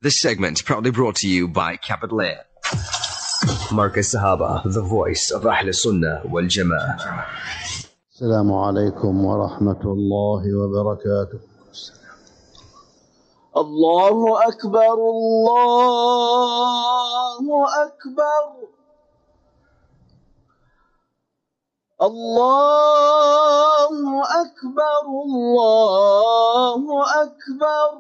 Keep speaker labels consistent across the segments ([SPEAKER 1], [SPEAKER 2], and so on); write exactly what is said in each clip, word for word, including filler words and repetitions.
[SPEAKER 1] This segment proudly brought to you by Capital Air. Marcus Sahaba, the voice of Ahl Sunnah wal Jama'ah.
[SPEAKER 2] السلام عليكم ورحمة الله وبركاته. الله أكبر الله أكبر الله أكبر الله أكبر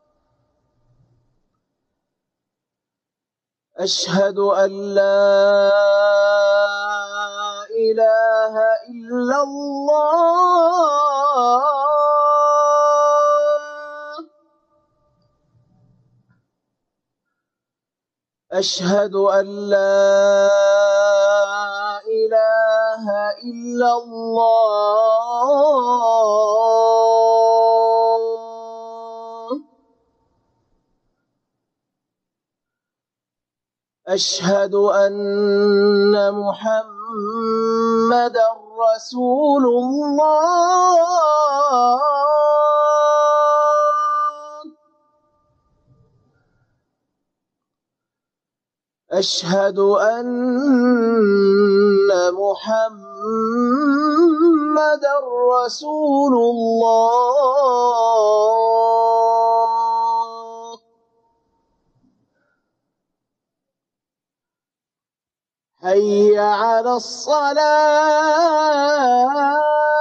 [SPEAKER 2] أشهد أن لا إله إلا الله أشهد أن لا إله إلا الله أشهد أن محمدًا رسول الله أشهد أن محمدًا رسول الله حي على الصلاة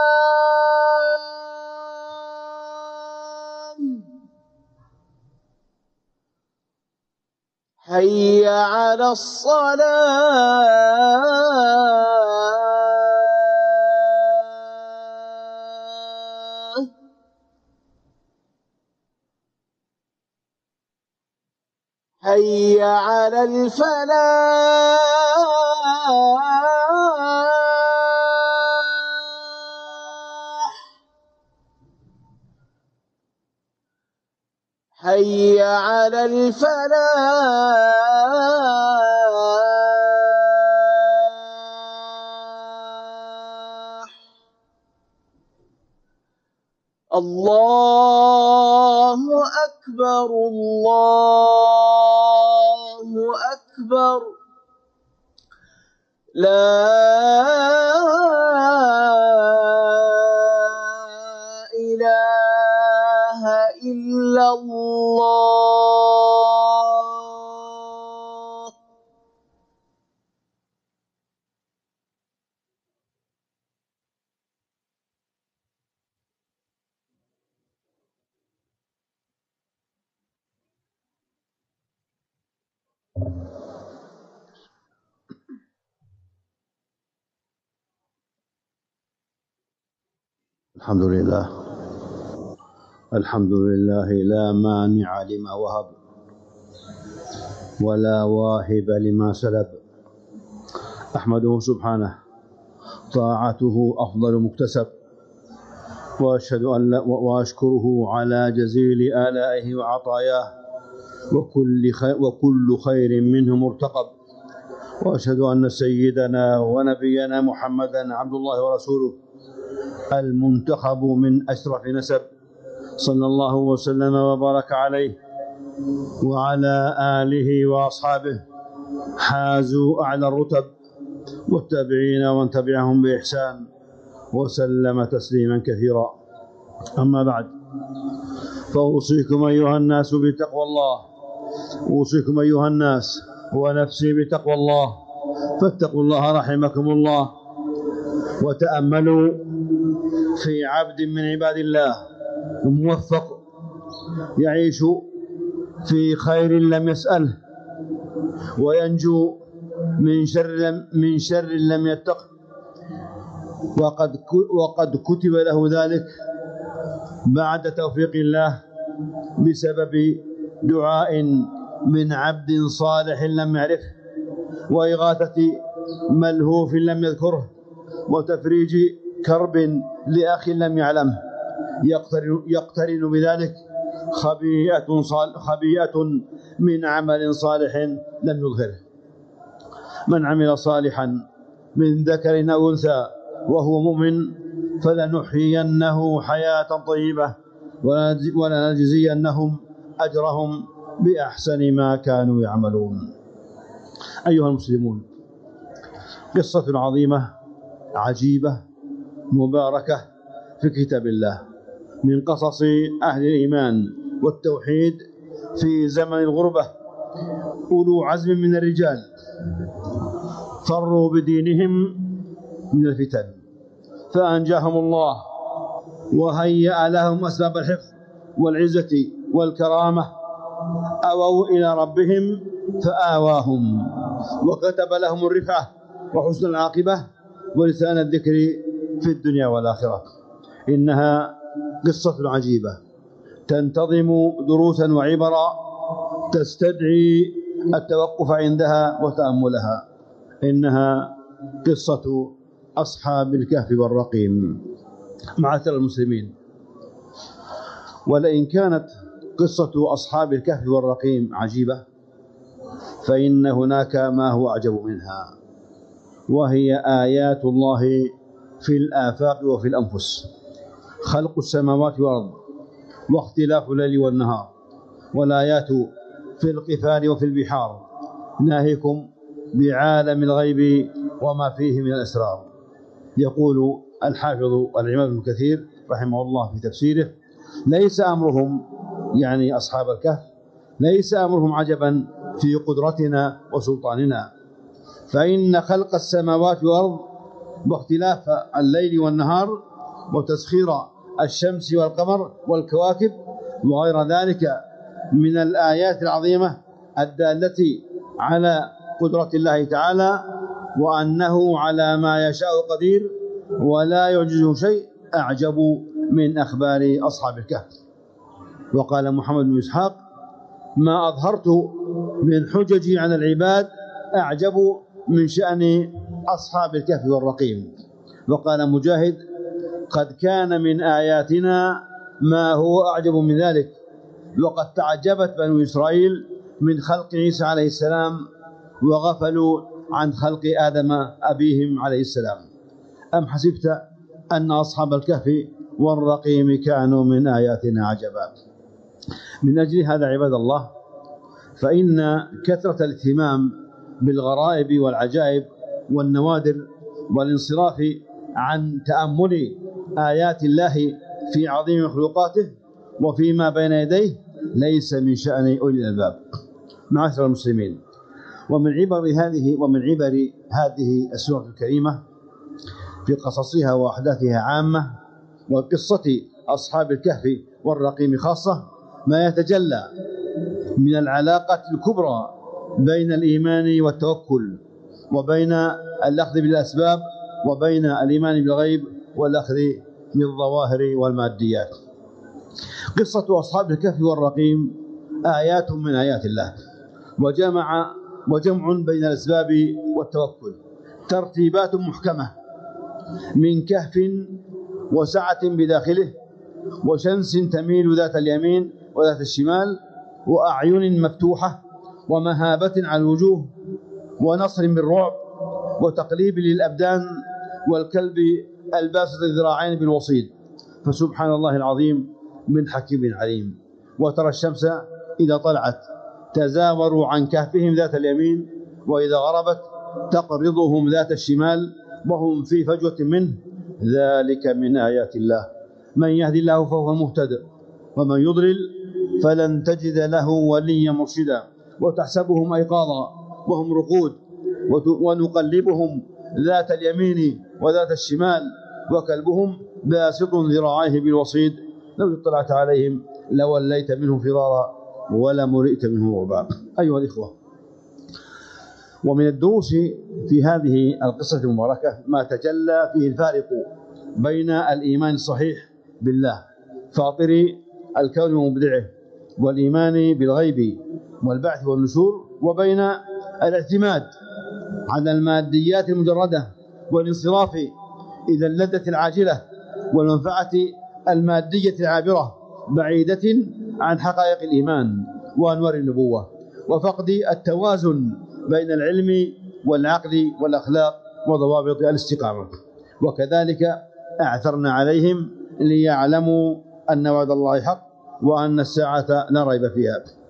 [SPEAKER 2] حي على الصلاة حي على الفلاح حي على الفلاح الله أكبر الله أكبر لا إله إلا الله الحمد لله الحمد لله لا مانع لما وهب ولا واهب لما سلب أحمده سبحانه طاعته أفضل مكتسب وأشهد أن لا وأشكره على جزيل آلائه وعطاياه وكل خير, وكل خير منه مرتقب وأشهد أن سيدنا ونبينا محمدا عبد الله ورسوله المنتخب من أشرف نسب صلى الله وسلم وبارك عليه وعلى آله وأصحابه حازوا أعلى الرتب والتابعين ومن تبعهم بإحسان وسلم تسليما كثيرا. أما بعد، فأوصيكم أيها الناس بتقوى الله أوصيكم أيها الناس ونفسي بتقوى الله، فاتقوا الله رحمكم الله، وتأملوا في عبد من عباد الله موفق يعيش في خير لم يسأله وينجو من شر من شر لم يتقه، وقد وقد كتب له ذلك بعد توفيق الله بسبب دعاء من عبد صالح لم يعرفه، وإغاثة ملهوف لم يذكره، وتفريج كرب لأخ لم يعلمه، يقترن, يقترن بذلك خبيئة, صال خبيئة من عمل صالح لم يظهره. من عمل صالحا من ذكر أو أنثى وهو مؤمن فلنحيينه حياة طيبة ولنجزينهم أجرهم بأحسن ما كانوا يعملون. أيها المسلمون، قصة عظيمة عجيبة مباركة في كتاب الله من قصص أهل الإيمان والتوحيد في زمن الغربة، أولو عزم من الرجال فروا بدينهم من الفتن فأنجاهم الله وهيأ لهم أسباب الحفظ والعزة والكرامة، أووا إلى ربهم فآواهم وكتب لهم الرفعة وحسن العاقبة ولسان الذكر في الدنيا والآخرة. إنها قصة عجيبة تنتظم دروسا وعبرا تستدعي التوقف عندها وتأملها. إنها قصة أصحاب الكهف والرقيم. معاشر المسلمين، ولئن كانت قصة أصحاب الكهف والرقيم عجيبة، فإن هناك ما هو أعجب منها، وهي آيات الله في الآفاق وفي الأنفس، خلق السماوات والأرض واختلاف الليل والنهار، والآيات في القفار وفي البحار، ناهيكم بعالم الغيب وما فيه من الأسرار. يقول الحافظ الإمام ابن كثير رحمه الله في تفسيره: ليس أمرهم، يعني أصحاب الكهف، ليس أمرهم عجبا في قدرتنا وسلطاننا، فإن خلق السماوات والأرض واختلاف الليل والنهار وتسخير الشمس والقمر والكواكب وغير ذلك من الآيات العظيمة الدالة على قدرة الله تعالى وأنه على ما يشاء قدير ولا يعجزه شيء أعجب من أخبار أصحاب الكهف. وقال محمد بن إسحاق: ما أظهرت من حجج على العباد أعجب من شأن أصحاب الكهف والرقيم. وقال مجاهد: قد كان من آياتنا ما هو أعجب من ذلك، وقد تعجبت بنو إسرائيل من خلق عيسى عليه السلام وغفلوا عن خلق آدم أبيهم عليه السلام. أم حسبت أن أصحاب الكهف والرقيم كانوا من آياتنا عجبا؟ من أجل هذا عباد الله، فإن كثرة الاهتمام بالغرائب والعجائب والنوادر والانصراف عن تأمل آيات الله في عظيم مخلوقاته وفيما بين يديه ليس من شأن أولي الألباب. معاشر المسلمين، ومن عبر هذه ومن عبر هذه السورة الكريمة في قصصها وأحداثها عامة، وقصة أصحاب الكهف والرقيم خاصة، ما يتجلى من العلاقة الكبرى بين الإيمان والتوكل، وبين الأخذ بالأسباب، وبين الإيمان بالغيب والأخذ بالظواهر والماديات. قصة أصحاب الكهف والرقيم آيات من آيات الله، وجمع وجمع بين الأسباب والتوكل، ترتيبات محكمة من كهف وسعة بداخله، وشمس تميل ذات اليمين وذات الشمال، وأعين مفتوحة، ومهابة على الوجوه، ونصر بالرعب، وتقليب للأبدان، والكلب الباسط الذراعين بالوصيد. فسبحان الله العظيم من حكيم عليم. وترى الشمس إذا طلعت تزاوروا عن كهفهم ذات اليمين، وإذا غربت تقرضهم ذات الشمال، وهم في فجوة منه. ذلك من آيات الله، من يهدي الله فهو المهتد، ومن يضلل فلن تجد له وليا مرشدا. وتحسبهم أيقاظا وهم رقود، ونقلبهم ذات اليمين وذات الشمال، وكلبهم باسط ذراعيه بالوصيد، لو اطلعت عليهم لوليت منهم فرارا ولملئت منهم رعبا. أيها الإخوة، ومن الدروس في هذه القصة المباركة ما تجلى فيه الفارق بين الإيمان الصحيح بالله فاطر الكون ومبدعه، والإيمان بالغيب والبعث والنشور، وبين الاعتماد على الماديات المجردة والانصراف إلى اللذة العاجلة والمنفعة المادية العابرة بعيدة عن حقائق الإيمان وأنوار النبوة، وفقد التوازن بين العلم والعقل والأخلاق وضوابط الاستقامة. وكذلك أعثرنا عليهم ليعلموا أن وعد الله حق وأن الساعة لا ريب فيها.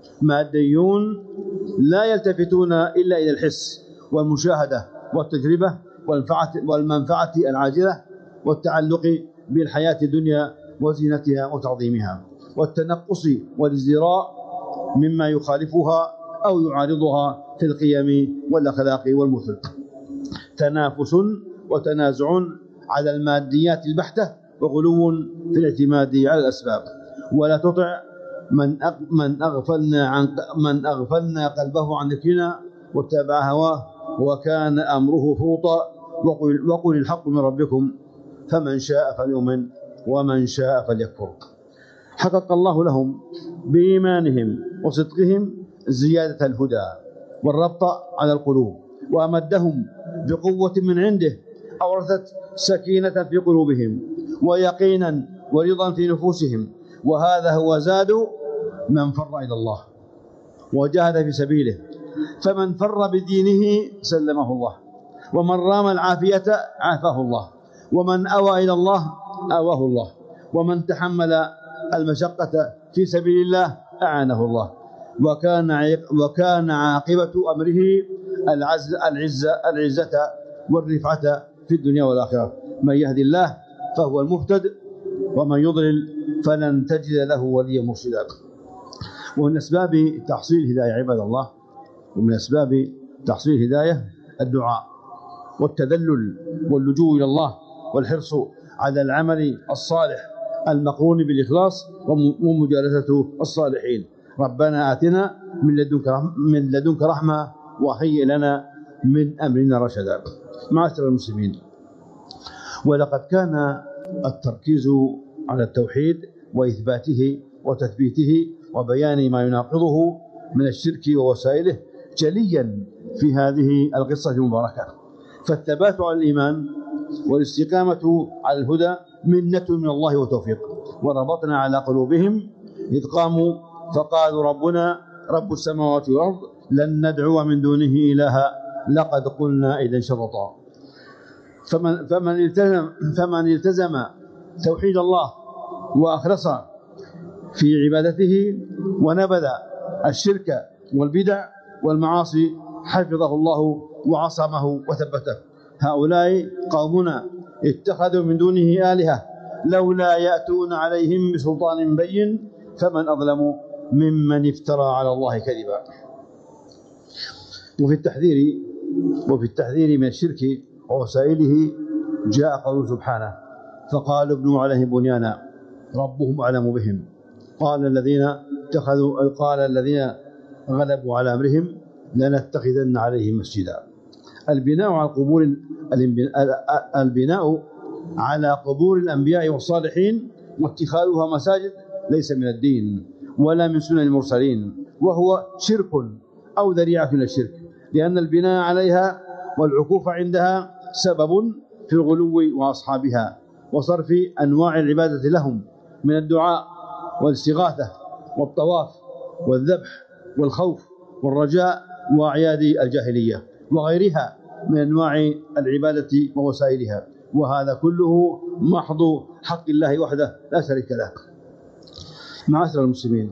[SPEAKER 2] ماديون لا يلتفتون إلا إلى الحس والمشاهدة والتجربة والمنفعة العاجلة والتعلق بالحياة الدنيا وزينتها وتعظيمها، والتنقص والازدراء مما يخالفها أو يعارضها في القيم والأخلاق والمثل. تنافس وتنازع على الماديات البحتة وغلو في الاعتماد على الأسباب. ولا تطع من من أغفلنا عن من أغفلنا قلبه عن ذكرنا واتبع هواه وكان أمره فرطا. وقل, وقل الحق من ربكم فمن شاء فليؤمن ومن شاء فليكفر. حقق الله لهم بإيمانهم وصدقهم زيادة الهدى والربط على القلوب، وأمدهم بقوة من عنده أورثت سكينة في قلوبهم ويقينا ورضا في نفوسهم. وهذا هو زاد من فر إلى الله وجاهد في سبيله. فمن فر بدينه سلمه الله، ومن رام العافية عافاه الله، ومن أوى إلى الله أواه الله، ومن تحمل المشقة في سبيل الله أعانه الله. وكان وكان عاقبة أمره العز العزة العزة والرفعة في الدنيا والآخرة. من يهدي الله فهو المهتد ومن يضلل فلن تجد له وليا مرشدا. ومن أسباب تحصيل الهداية عباد الله، ومن أسباب تحصيل الهداية الدعاء والتذلل واللجوء إلى الله والحرص على العمل الصالح المقرون بالإخلاص ومجالسة الصالحين. ربنا آتنا من لدنك من لدنك رحمة وهيئ لنا من أمرنا رشدا. معاشر المسلمين، ولقد كان التركيز على التوحيد وإثباته وتثبيته وبيان ما يناقضه من الشرك ووسائله جليا في هذه القصة المباركة. فالثبات على الإيمان والاستقامة على الهدى منة من الله وتوفيق. وربطنا على قلوبهم إذ قاموا فقالوا ربنا رب السماوات والأرض لن ندعو من دونه إلها لقد قلنا إذا شططا. فمن, فمن, التزم فمن التزم توحيد الله وأخلص في عبادته ونبذ الشرك والبدع والمعاصي حفظه الله وعصمه وثبته. هؤلاء قومنا اتخذوا من دونه آلهة لولا يأتون عليهم بسلطان بين فمن أظلم ممن افترى على الله كذبا. وفي التحذير وفي التحذير من الشرك ووسائله جاء قوله سبحانه فقالوا ابنوا عليهم بنيانا ربهم أعلم بهم قال الذين اتخذوا قال الذين غلبوا على أمرهم لنتخذن عليهم مسجدا. البناء على قبور البناء على قبور الأنبياء والصالحين واتخاذها مساجد ليس من الدين ولا من سنن المرسلين، وهو شرك أو ذريعة إلى الشرك، لأن البناء عليها والعكوف عندها سبب في الغلو وأصحابها وصرف أنواع العبادة لهم من الدعاء والاستغاثة والطواف والذبح والخوف والرجاء وأعياد الجاهلية وغيرها من أنواع العبادة ووسائلها. وهذا كله محض حق الله وحده لا شريك له. معاشر المسلمين،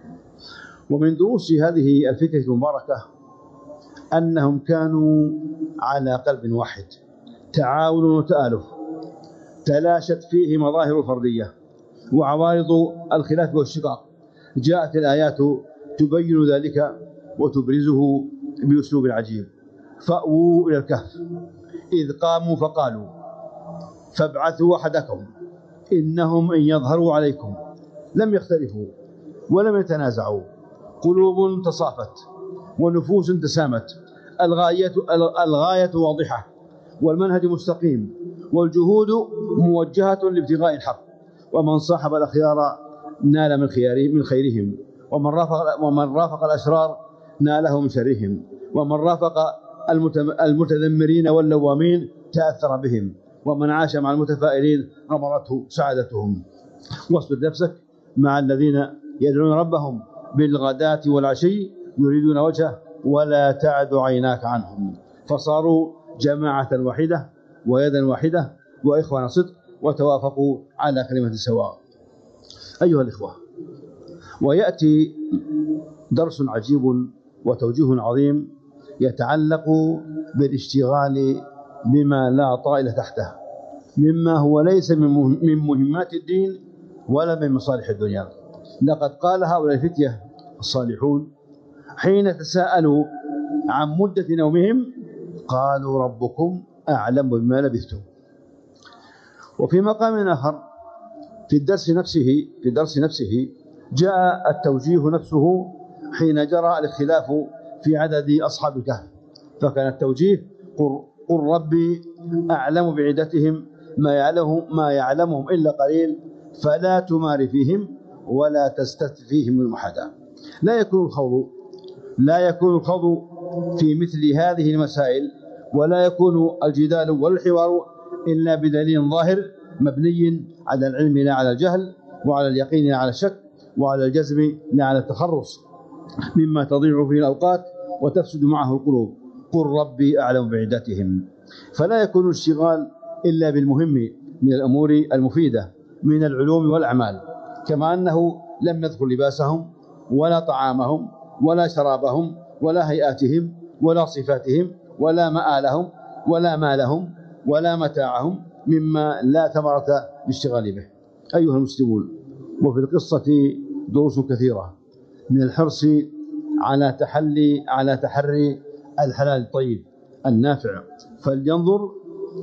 [SPEAKER 2] ومن دروس هذه الفتنة المباركة أنهم كانوا على قلب واحد، تعاون وتآلف، تلاشت فيه مظاهر الفردية وعوارض الخلاف والشقاق. جاءت الآيات تبين ذلك وتبرزه بأسلوب عجيب. فأووا إلى الكهف إذ قاموا فقالوا فابعثوا أحدكم إنهم إن يظهروا عليكم لم يختلفوا ولم يتنازعوا، قلوب تصافت ونفوس تسامت، الغاية, الغاية واضحة والمنهج مستقيم والجهود موجهة لابتغاء الحق. ومن صاحب الأخيار نال من خيارهم من خيرهم، ومن رافق, ومن رافق الأشرار ناله من شرهم، ومن رافق المتذمرين واللوامين تأثر بهم، ومن عاش مع المتفائلين غمرته سعادتهم. واصبر نفسك مع الذين يدعون ربهم بالغداة والعشي يريدون وجهه ولا تعد عيناك عنهم. فصاروا جماعة واحدة ويدا واحدة وإخوان صدق وتوافقوا على كلمة سواء. أيها الإخوة، ويأتي درس عجيب وتوجيه عظيم يتعلق بالاشتغال بما لا طائل تحته، مما هو ليس من مهمات الدين ولا من مصالح الدنيا. لقد قال هؤلاء الفتية الصالحون حين تساءلوا عن مدة نومهم قالوا ربكم أعلم بما لبثتم. وفي مقام آخر في الدرس نفسه في الدرس نفسه جاء التوجيه نفسه حين جرى الاختلاف في عدد أصحاب الكهف، فكان التوجيه قل, قل ربي أعلم بعدتهم ما يعلمهم, ما يعلمهم إلا قليل فلا تمار فيهم ولا تستفت فيهم من أحدا. لا يكون الخوض لا يكون الخوض في مثل هذه المسائل ولا يكون الجدال والحوار إلا بدليل ظاهر مبني على العلم لا على الجهل، وعلى اليقين لا على الشك، وعلى الجزم لا على التخرص، مما تضيع فيه الأوقات وتفسد معه القلوب. قل ربي أعلم بعدتهم. فلا يكون الاشتغال إلا بالمهم من الأمور المفيدة من العلوم والأعمال، كما أنه لم يذكر لباسهم ولا طعامهم ولا شرابهم ولا هيئاتهم ولا صفاتهم ولا مآلهم ولا مالهم ولا متاعهم مما لا ثمرة للاشتغال به. أيها المسلمون، وفي القصة دروس كثيرة من الحرص على تحلي على تحري الحلال الطيب النافع، فلينظر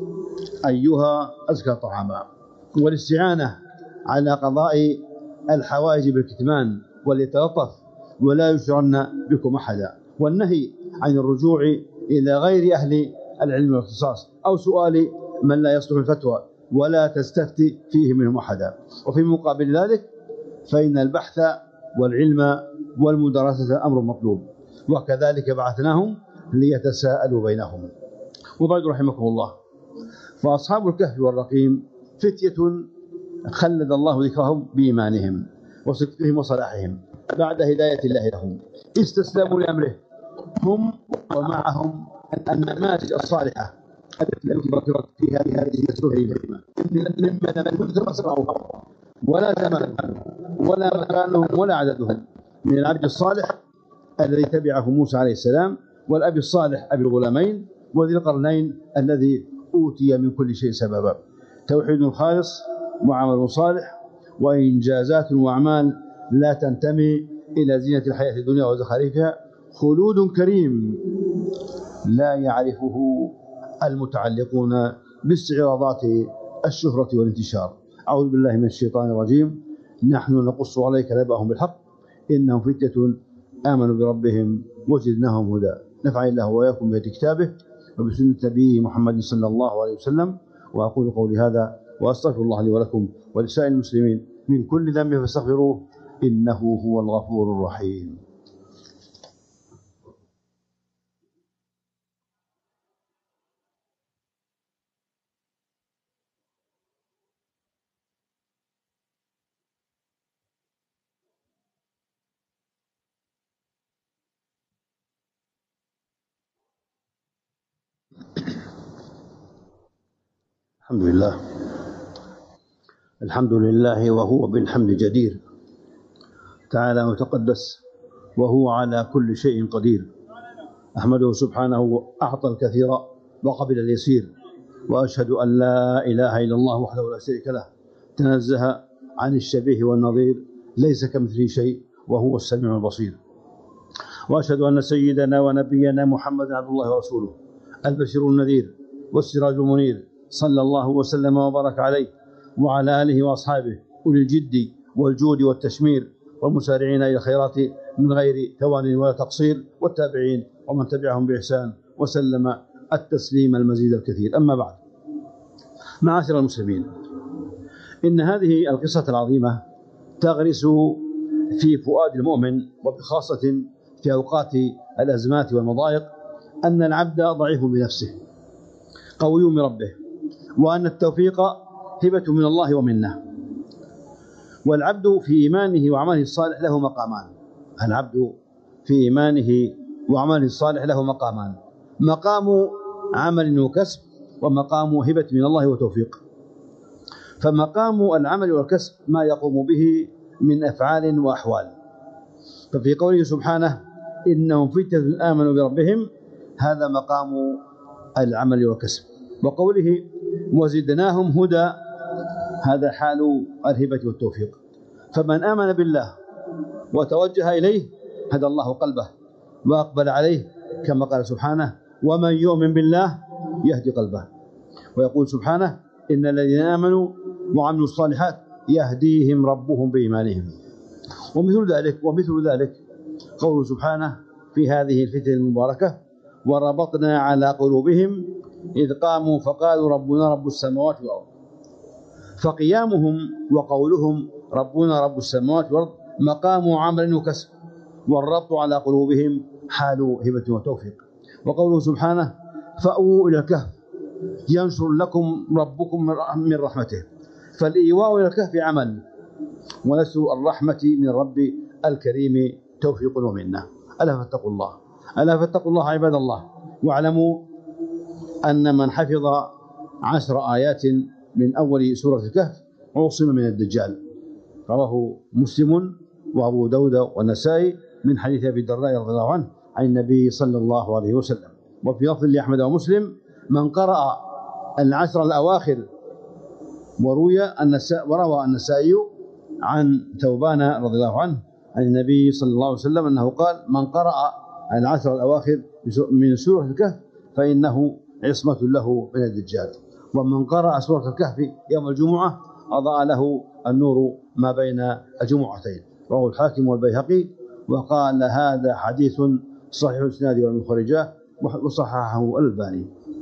[SPEAKER 2] أيها أزكى طعاما، والاستعانة على قضاء الحوائج بالكتمان وليتلطف ولا يشعرن بكم أحدا، والنهي عن الرجوع إلى غير أهل العلم والاختصاص أو سؤال من لا يصلح الفتوى ولا تستفتي فيه منهم أحدا. وفي مقابل ذلك فإن البحث والعلم والمدرسة أمر مطلوب، وكذلك بعثناهم ليتساءلوا بينهم. وبعد رحمكم الله، فأصحاب الكهف والرقيم فتية خلد الله ذكرهم بإيمانهم وصدقهم وصلاحهم بعد هداية الله لهم، استسلموا لأمره هم ومعهم النماذج الصالحة التي ذكرت فيها هذه السورة الكريمة، مما لم يذكر أسماؤهم ولا زمانهم ولا مكانهم ولا عددهم، من العبد الصالح الذي تبعه موسى عليه السلام، والأب الصالح أبي الغلامين، وذي القرنين الذي أوتي من كل شيء سببا. توحيد خالص وعمل صالح وإنجازات وأعمال لا تنتمي إلى زينة الحياة الدنيا وزخارفها، خلود كريم لا يعرفه المتعلقون باستعراضات الشهرة والانتشار. أعوذ بالله من الشيطان الرجيم. نحن نقص عليك نبأهم بالحق إنهم فتية آمنوا بربهم وزدناهم هدى. نفعني الله وإياكم بآيات كتابه وبسنة نبيه محمد صلى الله عليه وسلم. وأقول قولي هذا وأستغفر الله لي ولكم ولسائر المسلمين من كل ذنب فاستغفروه إنه هو الغفور الرحيم. الحمد لله الحمد لله وهو بالحمد جدير، تعالى وتقدس وهو على كل شيء قدير. أحمده سبحانه أعطى الكثير وقبل اليسير، وأشهد أن لا إله إلا الله وحده لا شريك له، تنزه عن الشبيه والنظير، ليس كمثله شيء وهو السميع البصير. وأشهد أن سيدنا ونبينا محمد عبد الله ورسوله، البشير النذير والسراج المنير، صلى الله وسلم وبارك عليه وعلى آله وأصحابه أولي الجد والجود والتشمير، والمسارعين إلى الخيرات من غير توان ولا تقصير، والتابعين ومن تبعهم بإحسان وسلم التسليم المزيد الكثير. أما بعد، معاشر المسلمين، إن هذه القصة العظيمة تغرس في فؤاد المؤمن، وبخاصة في أوقات الأزمات والمضايق، أن العبد ضعيف بنفسه قوي بربه، وأن التوفيق هبة من الله ومنه. والعبد في إيمانه وعمله الصالح له مقامان العبد في إيمانه وعمله الصالح له مقامان مقام عمل وكسب، ومقام هبة من الله وتوفيق. فمقام العمل والكسب ما يقوم به من أفعال وأحوال، ففي قوله سبحانه إنهم فتية آمنوا بربهم هذا مقام العمل والكسب، وقوله وزدناهم هدى هذا حال الهبة والتوفيق. فمن آمن بالله وتوجه إليه هدى الله قلبه وأقبل عليه، كما قال سبحانه ومن يؤمن بالله يهدي قلبه. ويقول سبحانه إن الذين آمنوا وعملوا الصالحات يهديهم ربهم بإيمانهم. ومثل ذلك ومثل ذلك قوله سبحانه في هذه الفتنة المباركة وربطنا على قلوبهم إذ قاموا فقالوا ربنا رب السماوات والأرض. فقيامهم وقولهم ربنا رب السماوات والأرض مقام عمل وكسب، والربط على قلوبهم حال هبة وتوفيق. وقوله سبحانه فأووا إلى الكهف ينشر لكم ربكم من رحمته. فالإيواء إلى الكهف عمل، ونسل الرحمة من الرب الكريم توفيق ومنه. ألا فاتقوا الله ألا فاتقوا الله عباد الله، واعلموا أن من حفظ عشر آيات من أول سورة الكهف عصم من الدجال. رواه مسلم وأبو داود والنسائي من حديث أبي الدرداء رضي الله عنه عن النبي صلى الله عليه وسلم. وفي لفظ لأحمد ومسلم من قرأ العشر الأواخر. وروي النساء وروى النسائي عن ثوبان رضي الله عنه عن النبي صلى الله عليه وسلم أنه قال من قرأ العشر الأواخر من سورة الكهف فإنه عصمة له من الدجال. ومن قرأ سورة الكهف يوم الجمعة أضاء له النور ما بين الجمعتين. رواه الحاكم والبيهقي وقال هذا حديث صحيح الإسناد والمخرجاه وصححه الألباني.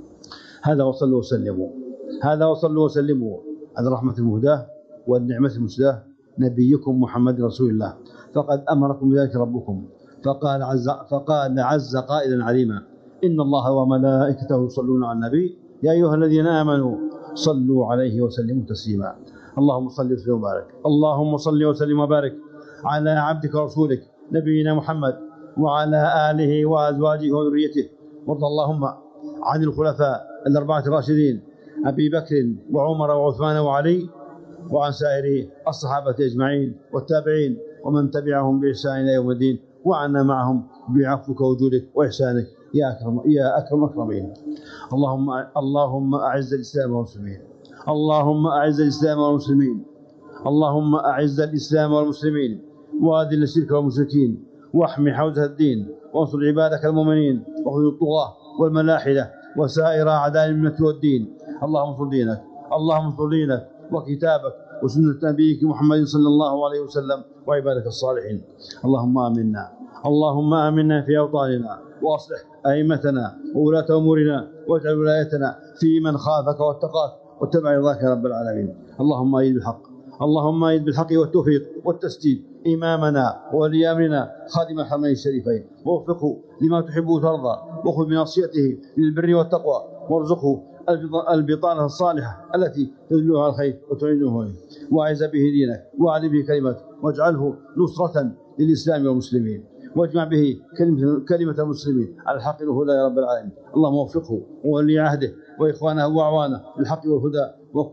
[SPEAKER 2] هذا وصلوا وسلموا هذا وصلوا وسلموا على الرحمة المهداة والنعمة المسداة نبيكم محمد رسول الله، فقد أمركم بذلك ربكم. فقال عز فقال عز قائلا عليما إن الله وملائكته يصلون على النبي يا أيها الذين آمنوا صلوا عليه وسلموا تسليما. اللهم صل وسلم وبارك اللهم صل وسلم وبارك على عبدك ورسولك نبينا محمد وعلى آله وأزواجه وذريته. وارض اللهم عن الخلفاء الأربعة الراشدين أبي بكر وعمر وعثمان وعلي وعن سائر الصحابة أجمعين والتابعين ومن تبعهم بإحسان إلى يوم الدين، وعنا معهم بعفوك وجودك وإحسانك يا أكرم يا أكرم أكرمين. اللهم اللهم أعز الإسلام والمسلمين اللهم أعز الإسلام والمسلمين اللهم أعز الإسلام والمسلمين وأذل الشرك والمشركين واحمي حوزة الدين وانصر عبادك المؤمنين وخذ الطغاة والملاحدة وسائر أعداء الملة والدين. اللهم انصر دينك اللهم انصر دينك وكتابك وسنة نبيك محمد صلى الله عليه وسلم وعبادك الصالحين. اللهم آمنا اللهم آمنا في أوطاننا وأصلح أئمتنا وولاة أمورنا واجعل ولايتنا في من خافك واتقاك واتبع رضاك يا رب العالمين. اللهم أيد بالحق اللهم أيد بالحق والتوفيق والتسديد إمامنا وولي أمرنا خادم الحرمين الشريفين، ووفقه لما تحب وترضى، وخذ بناصيته للبر والتقوى، وارزقه البطانة الصالحة التي تدله على الخير وتعينه عليه، وأعز به دينك وأعلي به كلمتك، واجعله نصرة للإسلام والمسلمين، واجمع به كلمة, كلمة المسلمين على الحق والهدى يا رب العالمين. اللهم وفقه وولي عهده وإخوانه وأعوانه للحق والهدى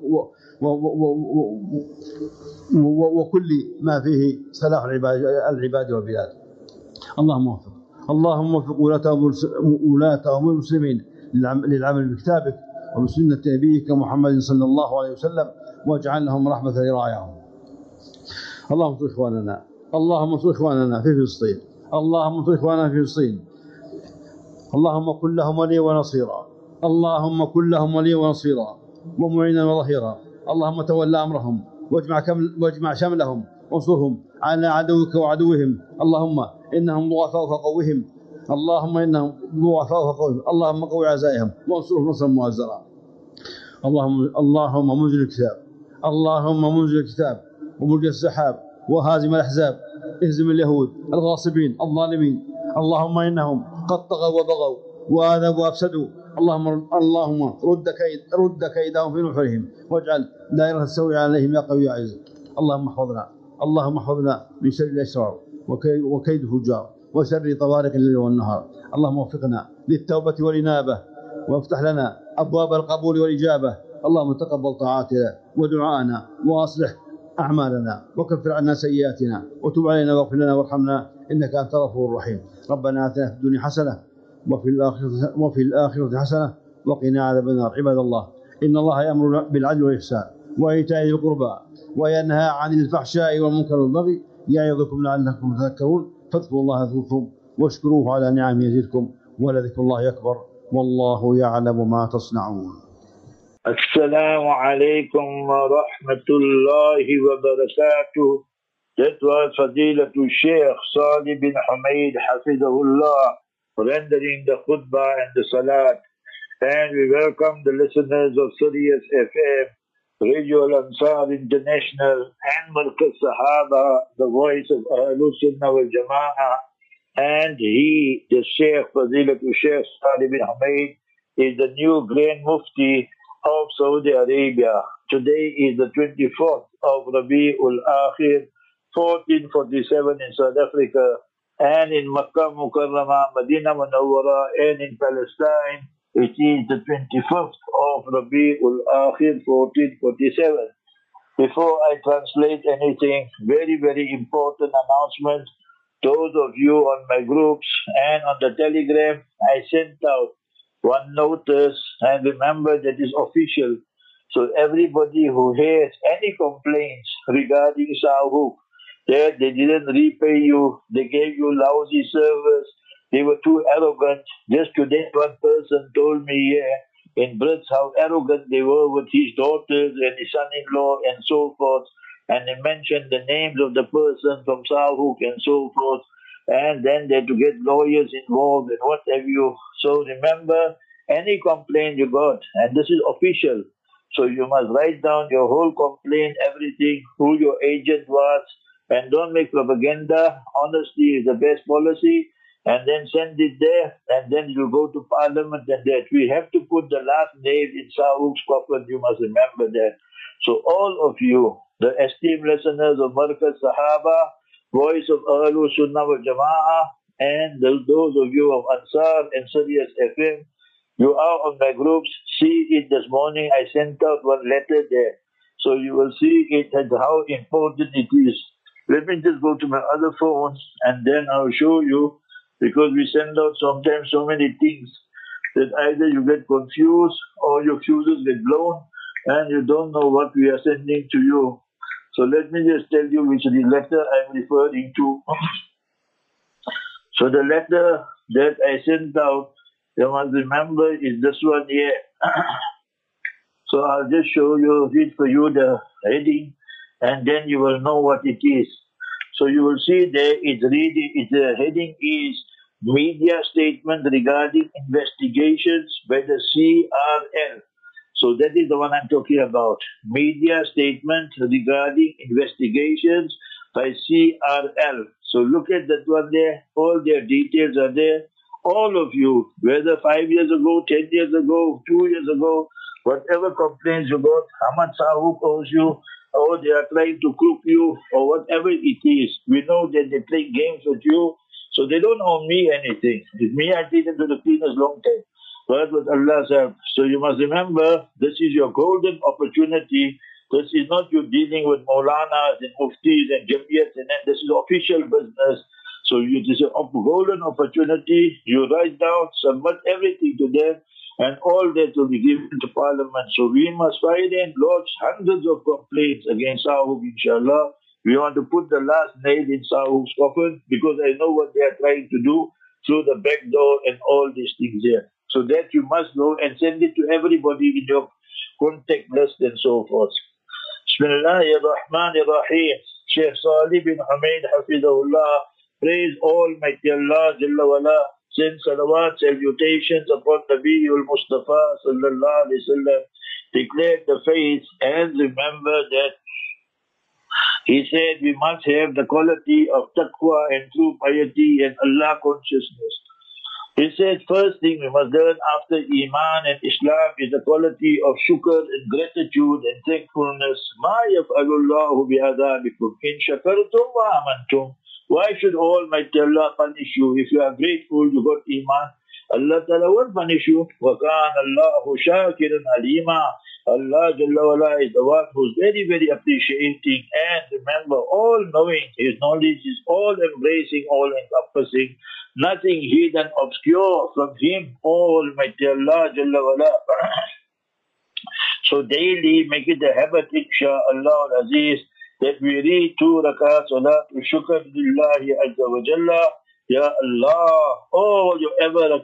[SPEAKER 2] وكل ما فيه صلاح العباد والبلاد. اللهم وفق اللهم وفق ولاة أمور المسلمين للعمل بكتابك وبسنة نبيك محمد صلى الله عليه وسلم، واجعل لهم رحمة لرعاياهم. اللهم انصر إخواننا اللهم انصر إخواننا في فلسطين اللهم انصر إخواننا في فلسطين اللهم كن لهم وليا ونصيرا اللهم كن لهم وليا ونصيرا ومعينا وظهيرا. اللهم تولى أمرهم واجمع, واجمع شملهم وانصرهم على عدوك وعدوهم. اللهم إنهم ضعفاء فقوهم اللهم إنهم ضعفاء فقوهم اللهم قوي عزائهم وانصرهم نصرا مؤزرا. اللهم اللهم منزل الكتاب اللهم منزل الكتاب وملقي السحاب وهازم الأحزاب اهزم اليهود الغاصبين الظالمين. اللهم إنهم قد طغوا وبغوا وآذوا وأفسدوا. اللهم اللهم رد كيد رد كيدهم في نحورهم واجعل دائرة السوء عليهم يا قوي يا عزيز. اللهم احفظنا اللهم احفظنا من شر الأشرار وكيد الفجار وشر طوارق الليل والنهار. اللهم وفقنا للتوبة والإنابة وافتح لنا أبواب القبول والإجابة. اللهم تقبل طاعاتنا ودعاءنا وأصلح أعمالنا وكفر عنا سيئاتنا وتب علينا واغفر لنا وارحمنا إنك أنت الغفور الرحيم. ربنا آتنا في الدنيا حسنة وفي الآخرة وفي الآخرة حسنة وقنا عذاب النار. عباد الله، إن الله يأمر بالعدل والإحسان وإيتاء ذي القربى وينهى عن الفحشاء والمنكر والبغي يعظكم لعلكم تذكرون. فاذكروا الله يذكركم واشكروه على نعمه يزدكم ولذكر الله أكبر والله يعلم ما تصنعون.
[SPEAKER 3] Assalamu alaikum wa rahmatullahi wa barakatuh. That was Fadilatul Shaykh Salih bin Humaid Hafidahullah rendering the khutbah and the salat. And we welcome the listeners of Sirius F M, Radio Al-Ansar International, and Markaz Sahaba, the voice of Ahlul Sunnah wal Jama'ah. And he, the Shaykh Fadilatul Shaykh Salih bin Humaid, is the new Grand Mufti of Saudi Arabia. Today is the twenty-fourth of Rabi'ul Akhir, fourteen forty-seven in South Africa, and in Makkah Mukarramah, Medina Munawwara, and in Palestine, it is the twenty-fifth of Rabi'ul Akhir, fourteen forty-seven. Before I translate anything, very, very important announcement. Those of you on my groups and on the Telegram, I sent out one notice, and remember that is official. So everybody who has any complaints regarding Sahuk, that they didn't repay you, they gave you lousy service, they were too arrogant. Just today one person told me here in Brits how arrogant they were with his daughters and his son-in-law and so forth. And they mentioned the names of the person from Sahuk and so forth. And then they had to get lawyers involved and what have you. So remember, any complaint you got, and this is official, so you must write down your whole complaint, everything, who your agent was, and don't make propaganda. Honesty is the best policy, and then send it there, and then you go to Parliament and that. We have to put the last name in Sahuk's coffin, you must remember that. So all of you, the esteemed listeners of Markaz Sahaba, voice of Ahlul Sunnah wal Jama'ah, and those of you of Ansar and Sirius F M, you are on my groups. See it this morning. I sent out one letter there. So you will see it and how important it is. Let me just go to my other phone and then I'll show you, because we send out sometimes so many things that either you get confused or your fuses get blown and you don't know what we are sending to you. So let me just tell you which the letter I'm referring to. So the letter that I sent out, you must remember, is this one here. So I'll just show you, read for you the heading, and then you will know what it is. So you will see there, it's reading, it's, the heading is Media Statement Regarding Investigations by the C R L. So that is the one I'm talking about. Media Statement Regarding Investigations by C R L. So look at that one there. All their details are there. All of you, whether five years ago, ten years ago, two years ago, whatever complaints you got, how much Sahuk owes you, or they are trying to crook you, or whatever it is, we know that they play games with you, so they don't owe me anything. If me, I take them to the cleaners long time. But with Allah's help. So you must remember, this is your golden opportunity. This is not you dealing with Maulanas and Muftis and Jamiyats, and this is official business. So it is a golden opportunity. You write down, submit everything to them, and all that will be given to Parliament. So we must fight and lodge hundreds of complaints against Sahuk, inshallah. We want to put the last nail in Sahuk's coffin, because I know what they are trying to do through the back door and all these things there. So that you must know and send it to everybody in your contact list and so forth. Bismillahirrahmanirrahim. Shaykh Salih bin Humaid Hafidahullah, praise Almighty Allah Jalla wala, send salawat, salutations upon Nabiul Mustafa sallallahu alayhi wa sallam, declare the faith, and remember that he said we must have the quality of taqwa and true piety and Allah consciousness. He said first thing we must learn after Iman and Islam is the quality of shukr and gratitude and thankfulness. Ma yaf'alullahu bi'adhabikum in shakartum wa amantum. Why should Almighty Allah punish you? If you are grateful, you got Iman, Allah Ta'ala won't punish you. وَكَانَ اللَّهُ شَاكِرًا عَلِيمًا. Allah Jalla wala is the one who's very, very appreciating and remember, all knowing. His knowledge is all embracing, all encompassing, nothing hidden, obscure from Him, Almighty Allah Jalla wala. So daily make it a habit, inshaAllah al-Aziz, that we read two rakat salat shukr lillahi azza wa jalla. Ya Allah, all your ever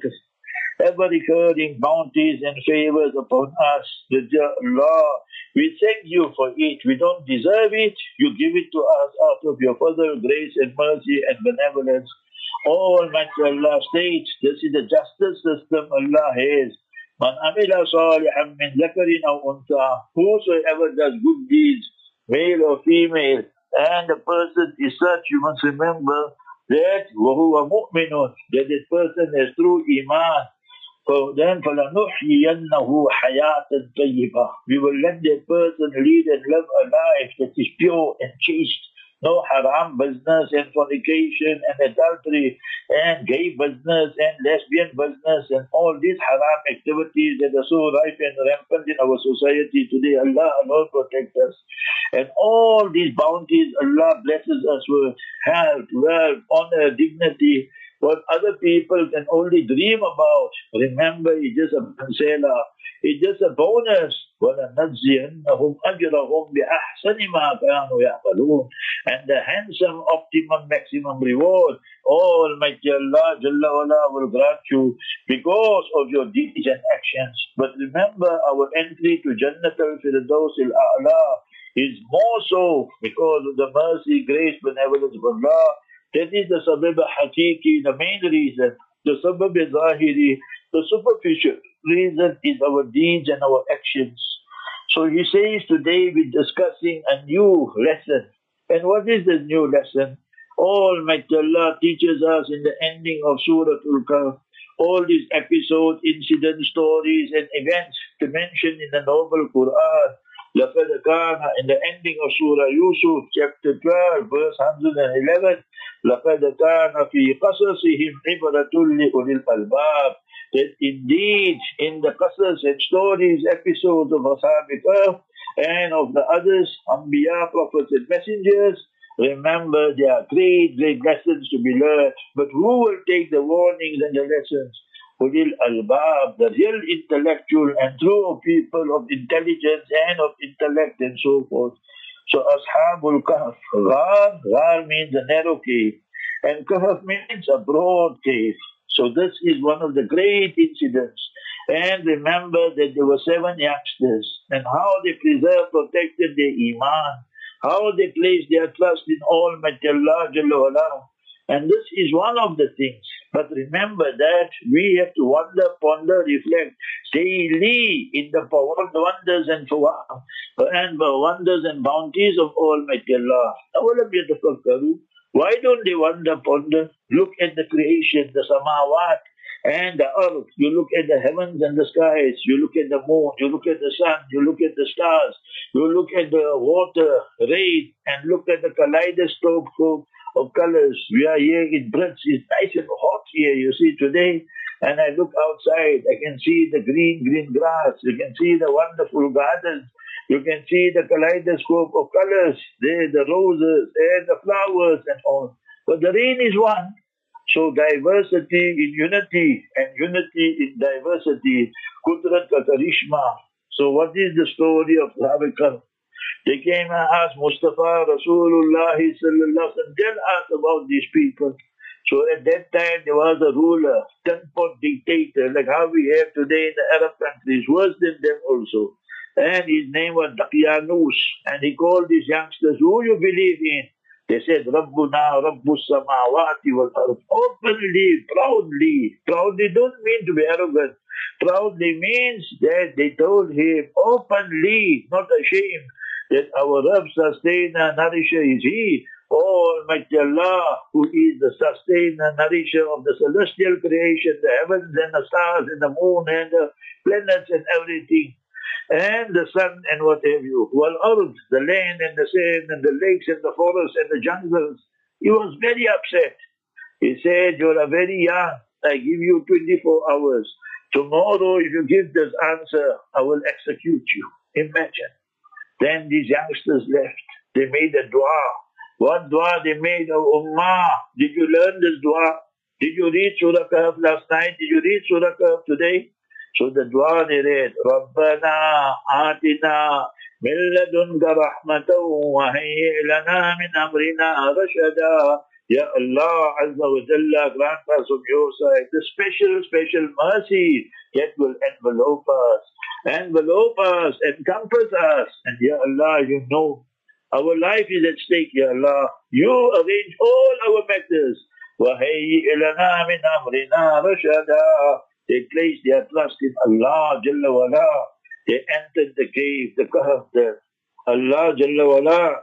[SPEAKER 3] ever recurring bounties and favors upon us. Ya Allah, we thank you for it. We don't deserve it. You give it to us out of your further grace and mercy and benevolence. Almighty Allah states, this is the justice system Allah has. Man amila salihan min dhakarin aw untha, whosoever does good deeds, male or female, and the person is such, you must remember that وَهُوَ مُؤْمِنٌ, that that person has true iman. So then فَلَنُحْيِيَنَّهُ حَيَاةً طَيِّبَةً, we will let that person lead and live a life that is pure and chaste. No haram business and fornication and adultery and gay business and lesbian business and all these haram activities that are so rife and rampant in our society today. Allah alone protect us. And all these bounties Allah blesses us with health, wealth, honor, dignity, what other people can only dream about. Remember, it's just a pansela. It's just a bonus. وَلَنَجْزِيَنَّهُمْ أَجْرَهُمْ بِأَحْسَنِ مَا كَانُوا يَعْمَلُونَ, and the handsome, optimum, maximum reward, Almighty Allah Jalla wala will grant you because of your deeds and actions. But remember, our entry to Jannatul Firdaus al-A'la is more so because of the mercy, grace, benevolence of Allah. That is the sabab hakiki, the main reason. The sabab zahiri, the superficial reason is our deeds and our actions. So he says today we're discussing a new lesson. And what is the new lesson? Almighty Allah teaches us in the ending of Surah Al-Kahf, all these episodes, incidents, stories and events to mention in the noble Quran. لَقَدْ كَانَ, in the ending of Surah Yusuf, chapter twelve, verse one hundred eleven, لَقَدْ كَانَ فِي قَصَصِهِمْ عِبْرَةٌ لِأُولِي الْأَلْبَابِ, that indeed in the qasas and stories, episodes of Ashab and of the others, Anbiya, prophets and messengers, remember there are great, great lessons to be learned. But who will take the warnings and the lessons? Ulil albab, the real intellectual and true people of intelligence and of intellect and so forth. So Ashabul Kahf, Ghar, Ghar means a narrow cave, and Kahf means a broad cave. So this is one of the great incidents. And remember that there were seven youngsters, and how they preserved, protected their iman, how they placed their trust in Almighty Allah Jalla wala. And this is one of the things. But remember that we have to wonder, ponder, reflect daily in the wonders and and wonders and bounties of Almighty Allah. Why don't they wonder, ponder? Look at the creation, the samawat and the earth. You look at the heavens and the skies. You look at the moon. You look at the sun. You look at the stars. You look at the water, rain, and look at the kaleidoscope of colors. We are here in Brits. It's nice and hot here, you see, today. And I look outside. I can see the green, green grass. You can see the wonderful gardens. You can see the kaleidoscope of colors. There, the roses and the flowers and all. But the rain is one. So diversity in unity and unity in diversity. Kudrat ka karishma. So what is the story of Sahabikar? They came and asked Mustafa Rasulullah sallallahu alaihi wasallam, tell us about these people. So at that time there was a ruler, ten-pot dictator, like how we have today in the Arab countries, worse than them also. And his name was Daqyanus. And he called these youngsters, who you believe in? They said, Rabbuna, Rabbus samawati wal ard. Openly, proudly. Proudly don't mean to be arrogant. Proudly means that they told him openly, not ashamed, that our Rabb, sustainer, nourisher is He, Almighty Allah, who is the sustainer, nourisher of the celestial creation, the heavens and the stars and the moon and the planets and everything, and the sun and what have you. Wal ard, the land and the sand and the lakes and the forests and the jungles. He was very upset. He said, you are very young. I give you twenty-four hours. Tomorrow, if you give this answer, I will execute you. Imagine. Then these youngsters left. They made a dua. What dua they made? Oh Ummah, did you learn this dua? Did you read Surah Kahf last night? Did you read Surah Kahf today? So the dua they read, Rabbana atina min ladunka rahmatan wa hayyi lana min amrina rashada. Ya Allah Azza wa Jalla, grant us from your side the special, special mercy that will envelope us, envelope us, encompass us. And Ya Allah, you know, our life is at stake, Ya Allah. You arrange all our matters. وَهَيِّئْ لَنَا مِنْ أَمْرِنَا رَشَدًا. They placed their trust in Allah Jalla wala. They entered the cave, the Kahf there. Allah Jalla wala,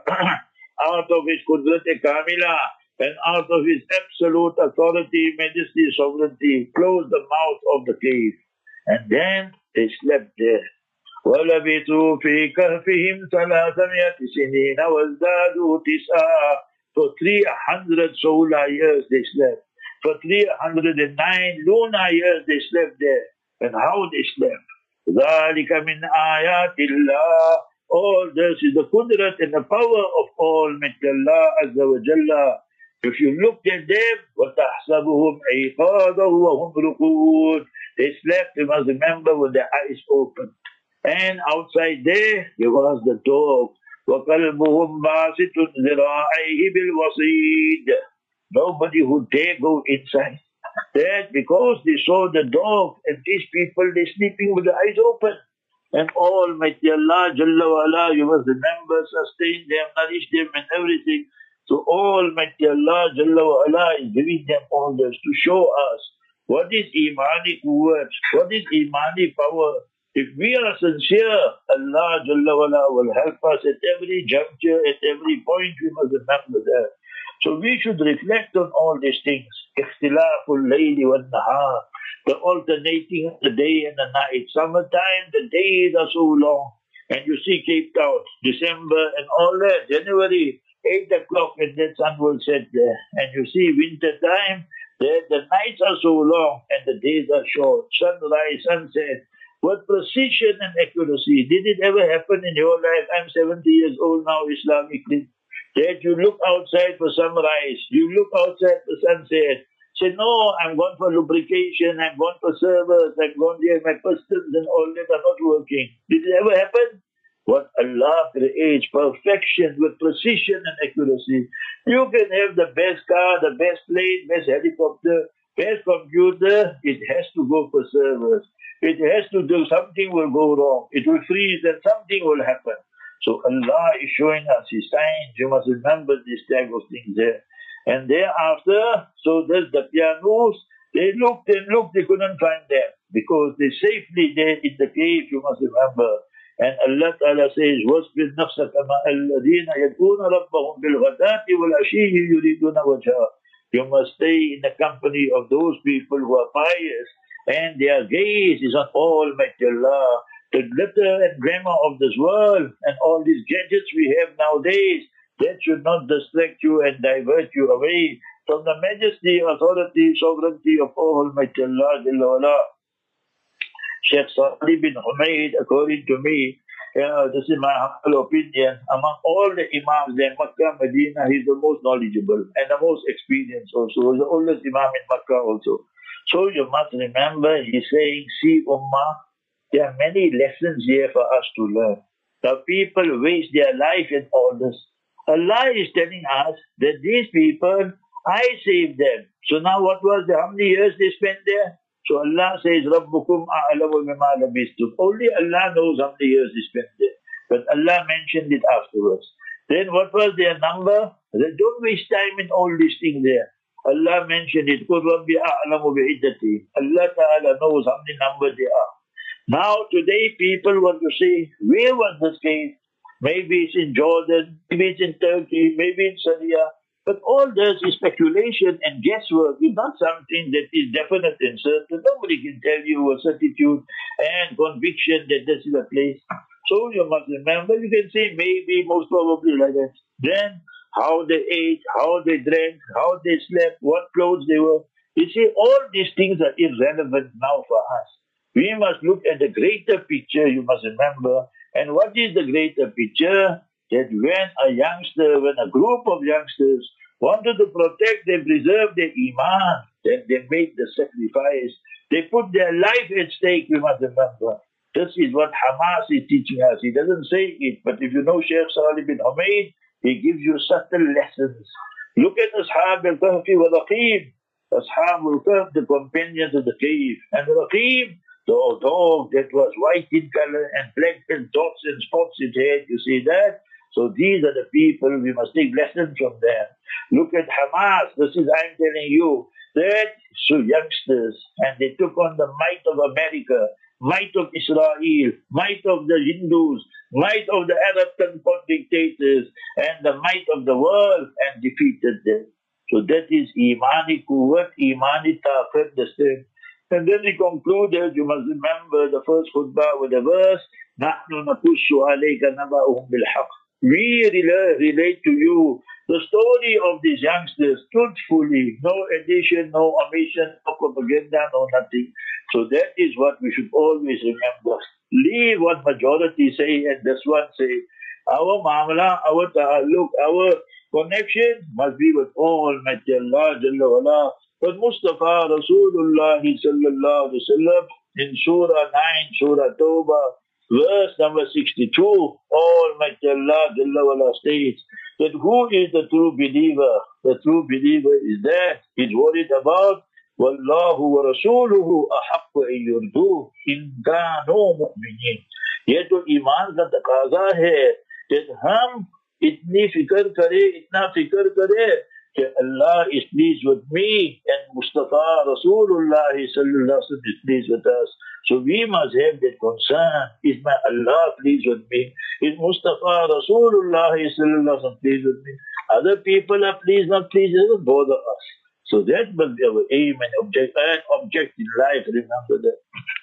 [SPEAKER 3] out of His Qudrat-e Kamila and out of His absolute authority, majesty, sovereignty, closed the mouth of the cave. And then they slept there. وَلَبِثُوا فِي كَهْفِهِمْ ثَلَاثَمِائَةِ سِنِينَ وَازْدَادُوا تِسْعًا. For three hundred solar years they slept. For three hundred nine lunar years they slept there. And how they slept? ذَلِكَ مِنْ آيَاتِ اللَّهِ. All this is the qudrat and the power of Almighty Allah Azza wa Jalla. If you looked at them, وَتَحْسَبُهُمْ عِقَادًا وَهُمْ رُقُودٌ. They slept, you must remember, with their eyes open. And outside there, there was the dog. وَقَلْبُهُمْ بَاسِطٌ ذِرَاعَيْهِ بِالْوَصِيدِ. Nobody would dare go inside. That because they saw the dog and these people, they sleeping with the eyes open. And Almighty Allah Jalla wa ala, you must remember, sustain them, nourish them and everything. So Almighty Allah Jalla wa ala is giving them all this to show us what is Imani quwwat, what is Imani power. If we are sincere, Allah Jalla wala will help us at every juncture, at every point. We must remember that. So we should reflect on all these things. Ikhtilaful layli wal nahar, the alternating of the day and the night. Summertime, the days are so long. And you see Cape Town, December and all that, January, eight o'clock and then sun will set there. And you see winter time, the, the nights are so long and the days are short. Sunrise, sunset. What precision and accuracy. Did it ever happen in your life? I'm seventy years old now, Islamically. That you look outside for sunrise, you look outside for sunset. Say, no, I'm going for lubrication, I'm going for servers, I'm going there, my pistons and all that are not working. Did it ever happen? What Allah creates, perfection with precision and accuracy. You can have the best car, the best plane, best helicopter, best computer, it has to go for servers. It has to do, something will go wrong. It will freeze and something will happen. So Allah is showing us His signs. You must remember these type of things there. And thereafter, so there's the pianos. They looked and looked, they couldn't find them. Because they safely there in the cave, you must remember. And Allah Ta'ala says, وَاسْبِرْ نَفْسَكَ مَعَ الَّذِينَ يَدْعُونَ رَبَّهُمْ بِالْغَدَاةِ وَالْعَشِيِّ يُرِيدُونَ وَجْهَهُ. You must stay in the company of those people who are pious, and their gaze is on Almighty Allah. The glitter and glamour of this world and all these gadgets we have nowadays, that should not distract you and divert you away from the majesty, authority, sovereignty of Almighty Allah Jalla wala. Sheikh Salih bin Humayd, according to me, uh, this is my humble opinion, among all the Imams in Makkah, Medina, he's the most knowledgeable and the most experienced also. He's the oldest Imam in Makkah also. So you must remember, he's saying, see Ummah, there are many lessons here for us to learn. The people waste their life in all this. Allah is telling us that these people, I saved them. So now what was the, how many years they spent there? So Allah says, Rabbukum a'lamu bima labistum. Only Allah knows how many years they spent there. But Allah mentioned it afterwards. Then what was their number? They don't waste time in all these things there. Allah mentioned it. Qul Rabbi a'lamu bi'iddati. Allah Ta'ala knows how many numbers they are. Now today people want to say, where was this cave? Maybe it's in Jordan, maybe it's in Turkey, maybe in Syria. But all this is speculation and guesswork. It's not something that is definite and certain. Nobody can tell you a certitude and conviction that this is a place. So you must remember, you can say maybe, most probably like that. Then how they ate, how they drank, how they slept, what clothes they wore. You see, all these things are irrelevant now for us. We must look at the greater picture. You must remember And what is the greater picture? That when a youngster, when a group of youngsters wanted to protect and preserve their iman, then they made the sacrifice. They put their life at stake, we must remember. This is what Hamas is teaching us. He doesn't say it, but if you know Sheikh Salih bin Humayd, he gives you subtle lessons. Look at Ashab al-Kahfi wa Raqib. Ashab al-Kahf, the companions of the cave. And Raqib, the dog that was white in color and black and dots and spots in head. You see that? So these are the people, we must take lessons from them. Look at Hamas. This is, I'm telling you, that so youngsters, and they took on the might of America, might of Israel, might of the Hindus, might of the Arab dictators, and the might of the world, and defeated them. So that is Imani Kuwat, Imani Taqat, the same. And then he concluded, you must remember the first khutbah with the verse, نَحْنُ نَقُشُّ عَلَيْكَ نَبَأُهُمْ بِالْحَقِّ. We relate, relate to you the story of these youngsters truthfully, no addition, no omission, no propaganda, no nothing. So that is what we should always remember. Leave what majority say and this one say. Our mamla, our ta'alluq, our connection must be with Almighty Allah Jalla wala. But Mustafa Rasulullah sallallahu alaihi wasallam in Surah nine, Surah Tawbah, verse number sixty-two, Almighty Allah Jalla wala states that who is the true believer? The true believer is that he's worried about Wallahu wa rasuluhu ahaqqu an yurduhu in kanu mu'minin. ये तो ईमान का तकाजा है कि हम इतनी फिक्र करें, इतना फिक्र करें कि Allah is pleased with me and Mustafa Rasulullah sallallahu alaihi wasallam is pleased with us. So we must have that concern. Is my Allah pleased with me? Is Mustafa Rasulullah sallallahu alaihi wasallam pleased with me? Other people are pleased, not pleased, it doesn't bother us. So that must be our aim and object, and object in life, remember that.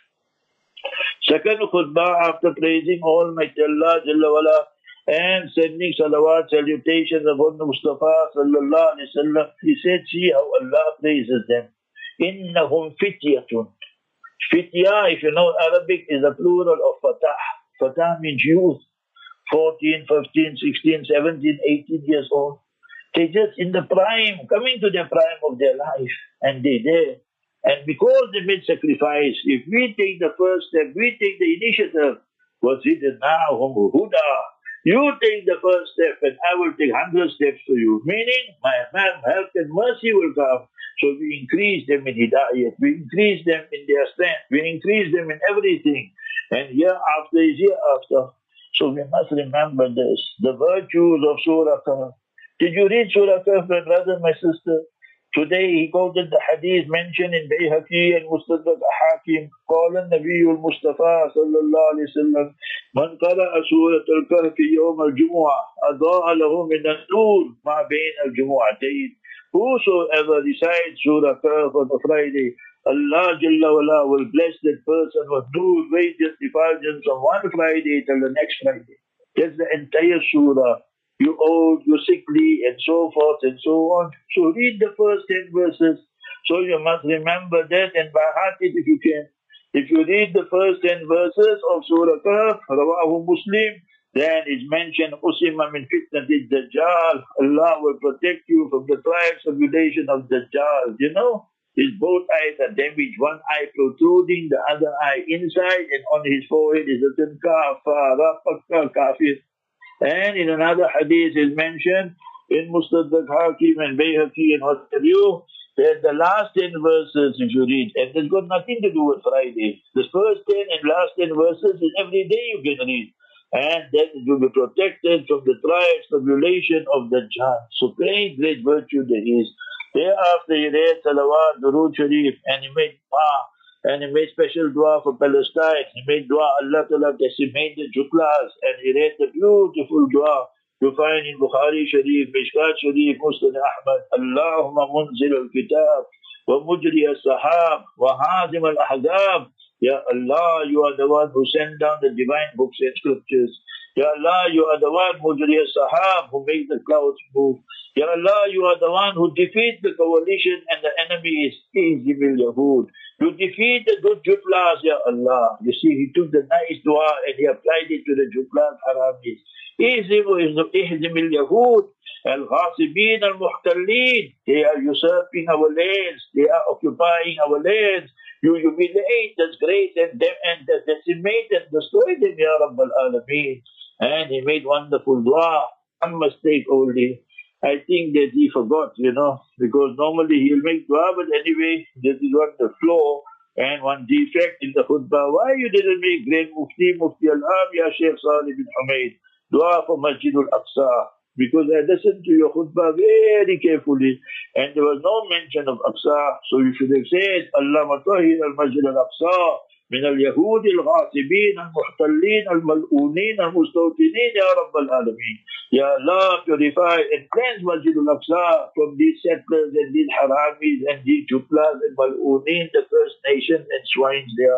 [SPEAKER 3] Second khutbah, after praising Almighty Allah Jalla wala, and sending salawat, salutations upon the Mustafa sallallahu alaihi wasallam, he said, see how Allah praises them. Innahum fityatun. Fitya, if you know Arabic, is a plural of fatah. Fatah means youth. fourteen, fifteen, sixteen, seventeen, eighteen years old. They just in the prime, coming to the prime of their life, and they there. And because they made sacrifice, if we take the first step, we take the initiative, وَزِدْنَاهُمْ هُدًى. You take the first step and I will take hundred steps for you. Meaning, my help and mercy will come. So we increase them in hidayat, we increase them in their strength, we increase them in everything. And year after is year after. So we must remember this, the virtues of Surah Kahf. Did you read Surah Kahf, my brother, my sister? Today he quoted the hadith mentioned in Bayhaqi and Mustadrak Hakim. قال النبي المصطفى صلى الله عليه وسلم من قرأ سورة الكهف يوم الجمعة أضاء له من النور ما بين الجمعتين. Whosoever recites Surah Kahf on a Friday, Allah Jalla wala will bless that person with nur, radiant effulgence from one Friday till the next Friday. That's the entire Surah. You old, you sickly, and so forth and so on. So read the first ten verses. So you must remember that and by heart it if you can. If you read the first ten verses of Surah Kahf, Rawahu Muslim, then it's mentioned, Usima min fitnati Dajjal. Allah will protect you from the trial tribulation of Dajjal. You know, his both eyes are damaged, one eye protruding, the other eye inside, and on his forehead is written Kafara, Pakka, Kafir. And in another hadith is mentioned in Mustadrak Hakim and Bayhaqi and what have you, that the last ten verses if you read, and it's got nothing to do with Friday. The first ten and last ten verses is every day you can read. And then it will be protected from the trials, tribulation of the Dajjal. So great, great virtue there is. Thereafter he read Salawat, Durood Sharif, and he made dua, and he made special dua for Palestine. He made dua, Allah Ta'ala decimate the Jutlas, and he read the beautiful dua you find in Bukhari Sharif, Mishkat Sharif, Musnad Ahmad, Allahumma munzil al-kitab, wa mujri al-sahab, wa hazim al-ahzab. Ya Allah, you are the one who sent down the divine books and scriptures. Ya Allah, you are the one who did the sahab, who made the clouds move. Ya Allah, you are the one who defeats the coalition and the enemy is Izimil Yahud. You defeat the good Juflas, Ya Allah. You see, he took the nice dua and he applied it to the Juflas Haramis. Izimil Yahud. Al-Ghasibin al-Muhtalleen. They are usurping our lands. They are occupying our lands. You humiliate, disgrace, and them and decimate and destroy them, Ya Rabbal Alameen. And he made wonderful dua. One mistake only. I think that he forgot, you know, because normally he'll make dua, but anyway, this is one the flaw and one defect in the khutbah. Why you didn't make Great Mufti, Mufti Al-Am, Ya Shaykh Salih bin Humaid, dua for Masjid Al-Aqsa? Because I listened to your khutbah very carefully and there was no mention of Aqsa. So you should have said, Allah matahir al-Masjid Al-Aqsa من اليهود الغاصبين المحتلين الملعونين المستوطنين يا رب العالمين. Ya Allah, purify and cleanse Masjid Al-Aqsa from these settlers and these haramis and these juflas and mal'unin, the First Nation and swines there.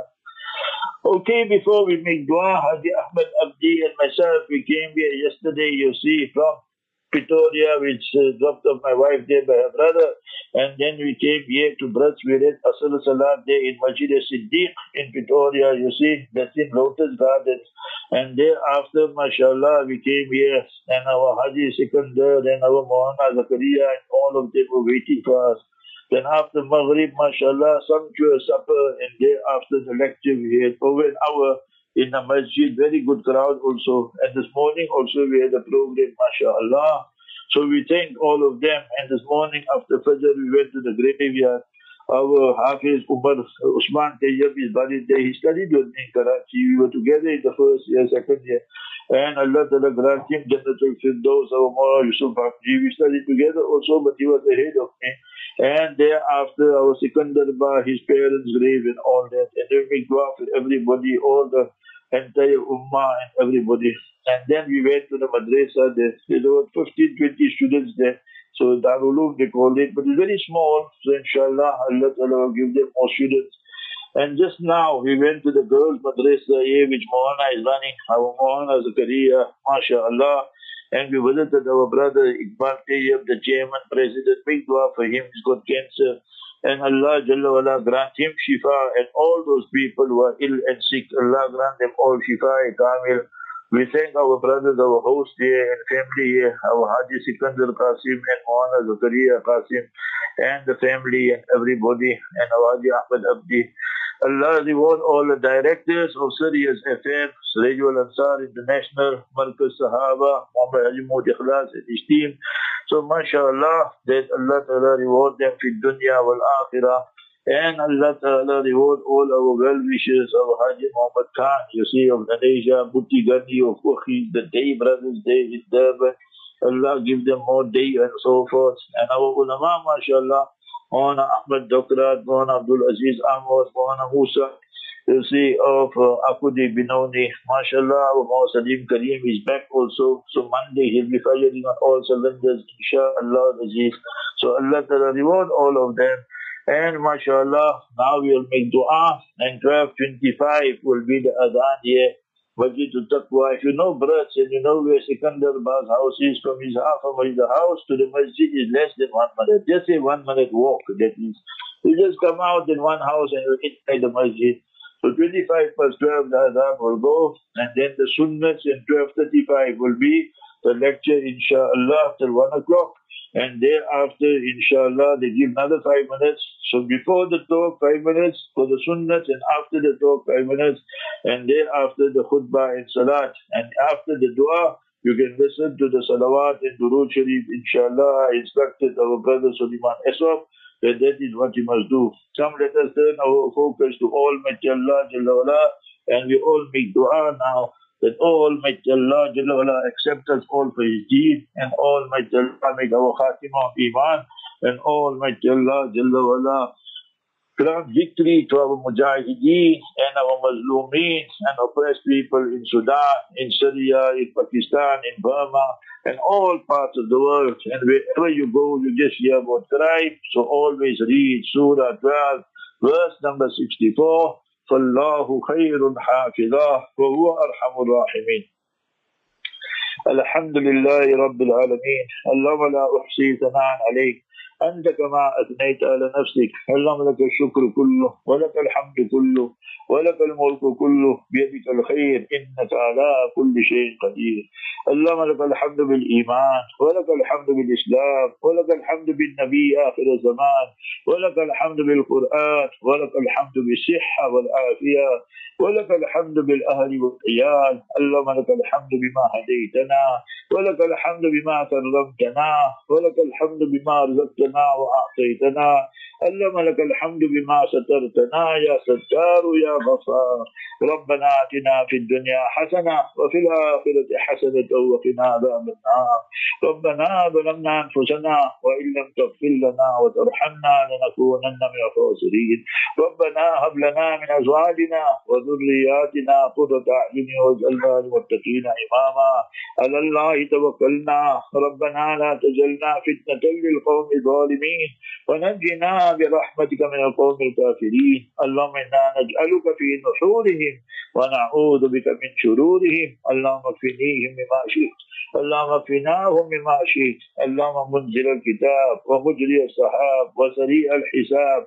[SPEAKER 3] Okay, before we make dua, Haji Ahmed Abdi and myself, we came here yesterday, you see, from Pretoria, which uh, dropped off my wife there by her brother, and then we came here to Brats. We read Asr Salat there in Masjid Siddiq in Pretoria, you see, that's in Lotus Gardens. And thereafter, mashallah, we came here, and our Haji Sikandar and our Mohana Zakaria, and all of them were waiting for us. Then after Maghrib, mashallah, sumptuous supper, and thereafter the lecture, we had over an hour in the masjid, very good crowd also. And this morning also we had a program, mashallah. So we thank all of them. And this morning after Fajr, we went to the graveyard. Our Hafiz Umar Usman Tayyab is buried there. He studied with me in Karachi. We were together in the first year, second year. And Allah Ta'ala grant him Jannatul Firdaus, our Mawla Yusuf Haqji. We studied together also, but he was ahead of me. And thereafter, our Sikandar Ba, his parents' grave and all that. And then we go for everybody, all the entire Ummah and everybody. And then we went to the madrasa there. There were fifteen, twenty students there. So Darul Uloom they called it, but it's very small. So inshallah, Allah Ta'ala will give them more students. And just now, we went to the girls' madrasa here, which Mohana is running, our Mohana Zakaria, mashallah. And we visited our brother Iqbal Tayyab, the chairman, president. Big dua for him, he's got cancer. And Allah Jalla wala grant him shifa, and all those people who are ill and sick, Allah grant them all shifa, kamil. We thank our brothers, our host here and family here, our Haji Sikandar Qasim and Mohana Zakaria Qasim, and the family and everybody, and our Haji Ahmed Abdi. Allah reward all the directors of Sirius F M, Radio Al-Ansar International, Markaz Sahaba, Muhammad Haji Mohd Ikhlas and his team. So mashallah, that Allah Ta'ala reward them fi dunya wal akhirah. And Allah Ta'ala reward all our well-wishers, our Haji Muhammad Khan, you see, of Malaysia, Buti Gandhi of Ukhi, the Day Brothers Day in Durban. Allah give them more day and so forth. And our ulama, mashallah, Mohana Ahmed Dokrat, Mohana Abdul Aziz Ahmad, Mohana Musa, you see, of uh, Akudi Binoni, mashallah, our Mohana Salim Kareem is back also. So Monday he'll be firing on all cylinders, inshallah, Aziz. So Allah Ta'ala reward all of them. And mashallah, now we will make dua, and twelve twenty-five will be the adhan here, Masjid Taqwa. If you know Brats and you know where Sikandar Ba's house is, from his house, from his house to the masjid is less than one minute. Just a one minute walk, that means. You just come out in one house and you're inside the masjid. So twenty-five plus twelve, the adhan will go, and then the sunnats in twelve thirty-five will be the lecture, inshallah, till one o'clock. And thereafter, inshallah, they give another five minutes. So before the talk, five minutes for the sunnats, and after the talk, five minutes. And thereafter, the khutbah and salat. And after the dua, you can listen to the salawat and durood sharif, inshallah. I instructed our brother Suleiman Eswab that that is what you must do. Come, let us turn our focus to Almighty Allah Jalla wala, and we all make dua now, that Almighty Allah Jalla wala accept us all for His deed, and Almighty Allah make our khatimah of iman, and Almighty Allah Jalla wala grant victory to our mujahideen and our mazlumeen and oppressed people in Sudan, in Syria, in Pakistan, in Burma, and all parts of the world. And wherever you go, you just hear about crime. So always read Surah twelve, verse number sixty-four. فَاللَّهُ خَيْرٌ حَافِظًا وَهُوَ أَرْحَمُ الرَّاحِمِينَ. الحمد لله رب العالمين. اللهم لا أحصي ثناء عليك أنت كما أثنيت على نفسك. اللهم لك الشكر كله ولك الحمد كله ولك الملك كله بيدك الخير إنك على كل شيء قدير. اللهم لك الحمد بالإيمان ولك الحمد بالإسلام ولك الحمد بالنبي آخر الزمان ولك الحمد بالقرآن ولك الحمد بالصحة والعافية ولك الحمد بالأهل والعيال. اللهم لك الحمد بما هديتنا ولك الحمد بما كرمتنا ولك الحمد بما رزقتنا وأعطيتنا. اللهم لك الحمد بما سترتنا يا ستار يا غفار. ربنا آتنا في الدنيا حسنة وفي الآخرة حسنة وقنا عذاب النار. ربنا ظلمنا أنفسنا وإن لم تغفر لنا وترحمنا لنكونن من الخاسرين. ربنا هب لنا من أزواجنا وذرياتنا قرة أعين واجعلنا للمتقين إماما. على الله توكلنا. ربنا لا تجعلنا فتنة للقوم الظالمين ونجنا برحمتك من القوم الكافرين. اللهم إنا نجعلك في نحورهم ونعوذ بك من شرورهم. اللهم اكفنيهم بما شئت. اللهم اكفناهم بما شئت. اللهم منزل الكتاب ومجري السحاب وسريع الحساب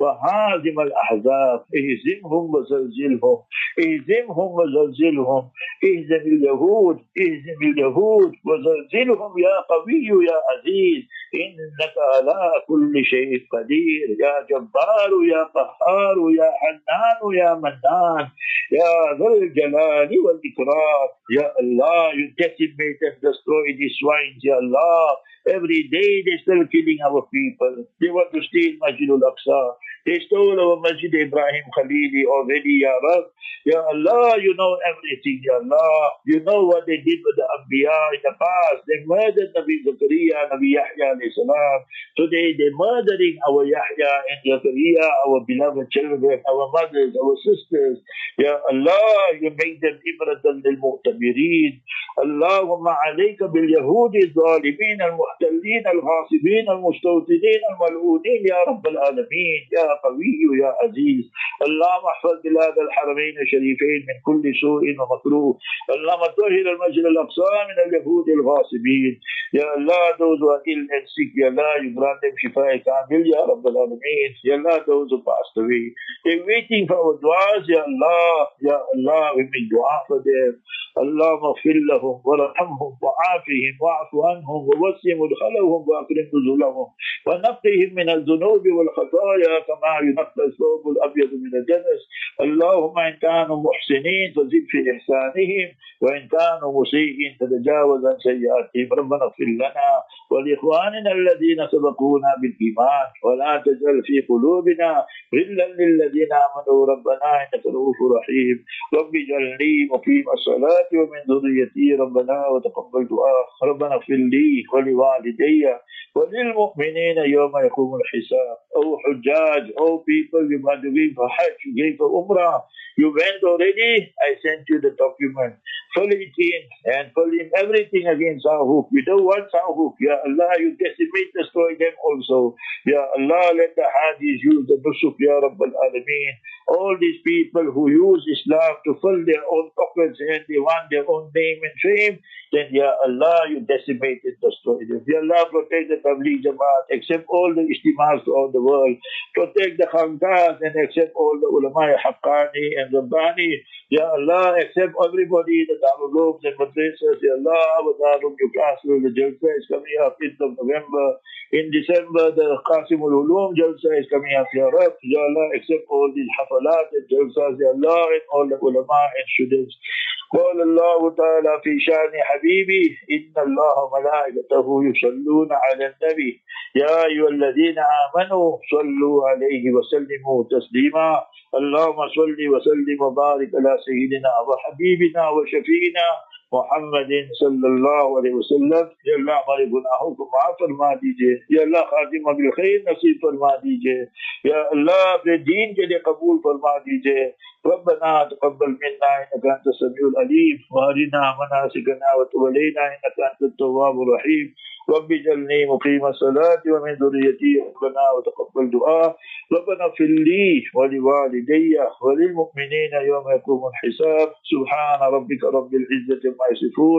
[SPEAKER 3] وهازم الأحزاب اهزمهم وزلزلهم اهزمهم وزلزلهم اهزم اليهود اهزم اليهود وزلزلهم يا قوي يا عزيز إنك على كل شيء قدير. يا جبار يا قهار يا حنان يا منان يا ذا الجلال والإكرام. يا Allah, you decimate and destroy these swines, Ya Allah. Every day they're still killing our people. They want to steal Masjid al-Aqsa. They stole our Masjid Ibrahim Khalili already, Ya Rab. Ya Allah, you know everything, Ya Allah. You know what they did with the Anbiya in the past. They murdered Nabi Zakaria, Nabi Yahya alayhi salam. Today they're murdering our Yahya and Zakaria, our beloved children, our mothers, our sisters. Ya Allah, you make them ibratan lil mu'tabirin. Allahumma alayka bil yahudi al-zalimin al-muhtalin al-ghasibin al-mustawtinin al-mal'unin ya Rabbal Alameen. Ya قوي يا عزيز. اللهم احفظ بلاد الحرمين الشريفين من كل سوء ومكروه. اللهم طهر المسجد الأقصى من اليهود الغاصبين. يا Allah, those who are ill and sick, Ya Allah, you grant them shifa kamil ya Rabbal Alameen. Ya Allah, those who passed away, they're waiting for our du'as, Ya Allah. Ya Allah, we make dua for them. اللهم اغفر لهم وارحمهم وعافهم واعف عنهم ووسع مدخلهم واكرم نزلهم ونقهم من الذنوب والخطايا كما ينقى الثوب الابيض من الدنس. اللهم ان كانوا محسنين فزد في احسانهم وان كانوا مسيئين فتجاوز عن سيئاتهم. ربنا اغفر لنا ولاخواننا الذين سبقونا بالايمان ولا تجعل في قلوبنا غلا للذين امنوا ربنا انك رؤوف رحيم. رب اجعلني مقيم الصلاه ومن ذريتي ربنا وتقبل دعاء. ربنا اغفر لي ولوالدي وللمؤمنين يوم يقوم الحساب. Oh Hujjaj, oh people, you want to give for Hajj, you gave for Umrah, you went already, I sent you the document. Fill it in and fill in everything against Sahuk. We don't want Sahuk. Ya Allah, you decimate, destroy them also. Ya Allah, let the Hajis use the Nusuk, Ya Rabbal Alameen. All these people who use Islam to fill their own pockets and they want their own name and fame, then Ya Allah, you decimate and destroy them. Ya Allah, protect the Tabligh Jamaat, accept all the Ijtimas throughout the world, protect the Khanqahs and accept all the Ulama Haqqani and Rabbani. Ya Allah, accept everybody, the Darul Ulooms and Madrasas. Ya Allah, our Darul Newcastle, the Jalsa is coming up in November. In December, the Qasimul Uloom Jalsa is coming up, Ya Rab. Ya Allah, accept all these hafalat and jalsas, Ya Allah, and all the ulama and students. قال الله تعالى في شأن حبيبي إن الله وملائكته يصلون على النبي يا أيها الذين آمنوا صلوا عليه وسلموا تسليما. اللهم صل وسلم وبارك على سيدنا وحبيبنا وشفينا محمد صلی اللہ علیہ وسلم. یا اللہ ہمارے گناہوں کو معاف فرما دیجئے. یا اللہ خاتمہ بالخیر نصیب فرما دیجئے. یا اللہ اپنے دین کے لیے قبول فرما دیجئے. ربنا تقبل منا انك انت السميع العليم وارنا مناسكنا وتب علينا انك انت التواب الرحيم. رب اجعلني مقيم الصلاة ومن ذريتي ربنا وتقبل دعاء. ربنا اغفر لي ولوالدي وللمؤمنين يوم يقوم الحساب. سبحان ربك رب العزة عما يصفون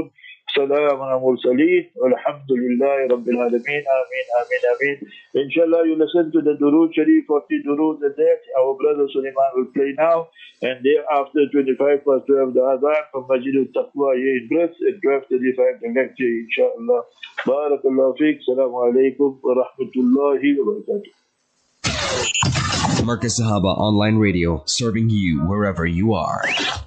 [SPEAKER 3] Salaam ala mursaleen. Alhamdulillahi Rabbil Alameen. Ameen, ameen, ameen. Inshallah, you listen to the Durood Sharif, forty Durood a day. Our brother Suleiman will play now. And thereafter, twenty-five past twelve, the Adhan from Masjid al-Taqwa here in Brest. And twelve thirty-five, the lecture, inshallah. Barakallahu feek. Assalamu alaikum wa rahmatullahi wa barakatuh.
[SPEAKER 1] Marcus Sahaba Online Radio, serving you wherever you are.